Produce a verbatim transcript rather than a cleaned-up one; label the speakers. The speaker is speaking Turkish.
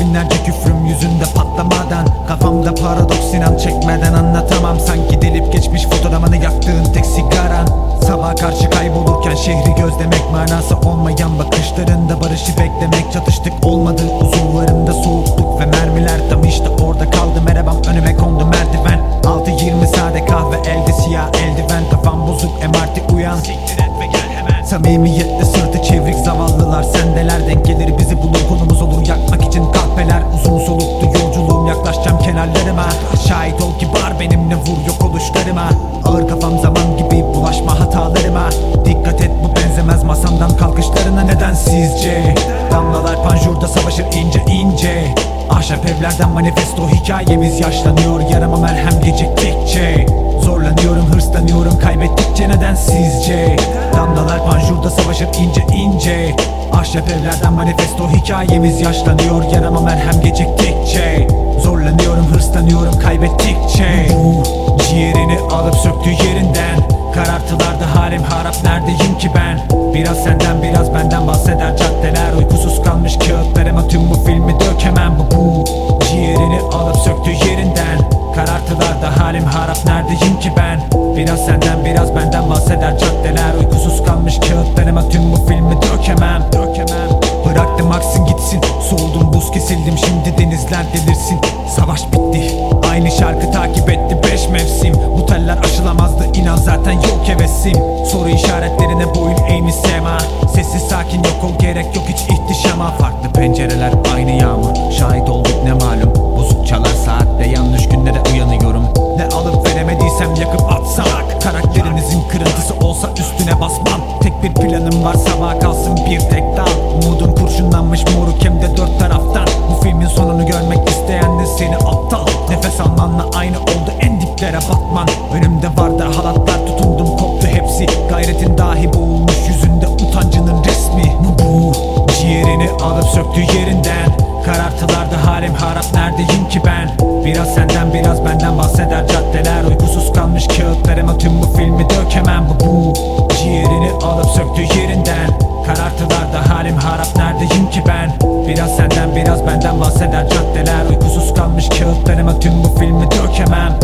Speaker 1: binlerce küfrüm yüzünde patlamadan, kafamda paradoks inan çekmeden anlatamam. Sanki delip geçmiş fotoğrafını yaktığın tek sigaran. Sabaha karşı kaybolurken şehri gözlemek, manası olmayan bakışlarında barışı beklemek. Çatıştık olmadı uzuvlarımda soğukluk ve mermiler tam işte orada kaldı. Merhabam önüme kondu merdiven, altı yirmi sade kahve elde siyah eldiven. Kafam bozuk M R T uyan, siktir et ve gel hemen. Samimiyetle sırtı çevrik zavallılar sendeler, denk gelir bizi bulur konumuz olur yakmak için kahveler. Uzun soluktu yolculuğum, yaklaşacağım kenarlarıma. Şahit ol kibar benimle, vur yok oluşlarıma. Ağır kafam zaman gibi, bulaşma hatalarıma. Dikkat et bu benzemez masamdan kalkışlarına. Neden sizce? Damlalar panjurda savaşır ince ince. Ahşap evlerden manifesto hikayemiz yaşlanıyor. Yarama merhem geciktikçe zorlanıyorum, hırslanıyorum kaybettikçe. Neden sizce? Damlalar panjurda savaşır ince ince. Ahşap evlerden manifesto hikayemiz yaşlanıyor. Yarama merhem geciktikçe zorlanıyorum, hırslanıyorum kaybettikçe. Ciğerini alıp söktü yerinden, karartılar da halim harap, neredeyim ki ben? Biraz senden biraz benden bahseder caddeler. Uykusuz kalmış kağıtlarıma tüm bu filmi dökemem. Bu bu ciğerini alıp söktü yerinden, karartılar da halim harap, neredeyim ki ben? Biraz senden biraz benden bahseder caddeler. Uykusuz kalmış kağıtlarıma tüm bu filmi dökemem, dökemem. Bıraktım aksın gitsin, soğudum buz kesildim, şimdi denizler delirsin. Savaş bitti, aynı şarkı takip etti beş mevsim. Bu teller aşılamazdı inan, zaten yok hevesim. Soru işaretlerine boyun eğmiş sema. Sessiz sakin yok ol, gerek yok hiç ihtişama. Farklı pencereler aynı yağmur, şahit olduk ne malum. Bozuk çalar saatte, yanlış günlere uyanıyorum. Ne alıp veremediysem yakıp atsam. Karakterinizin kırıntısı olsa üstüne basmam. Tek bir planım var, sabaha kalsın bir tek dal. Umudum kurşunlanmış moruk hem de dört taraftan. Bu filmin sonunu görmek isteyen de seni aptal. Nefes almanla aynı oldu en diplere batman. Önümde vardı halatlar, tutundum koptu hepsi. Gayretin dahi boğulmuş yüzünde utancının resmi. Bu bu ciğerini alıp söktü yerinden, karartılar da halim harap, neredeyim ki ben? Biraz senden biraz benden bahseder caddeler. Uykusuz kalmış kağıtlarıma tüm bu filmi dökemem. Bu bu ciğerini alıp söktü yerinden, karartılar da halim harap, neredeyim ki ben? Biraz senden biraz benden bahseder caddeler. Uykusuz kalmış kağıtlarıma tüm bu filmi dökemem.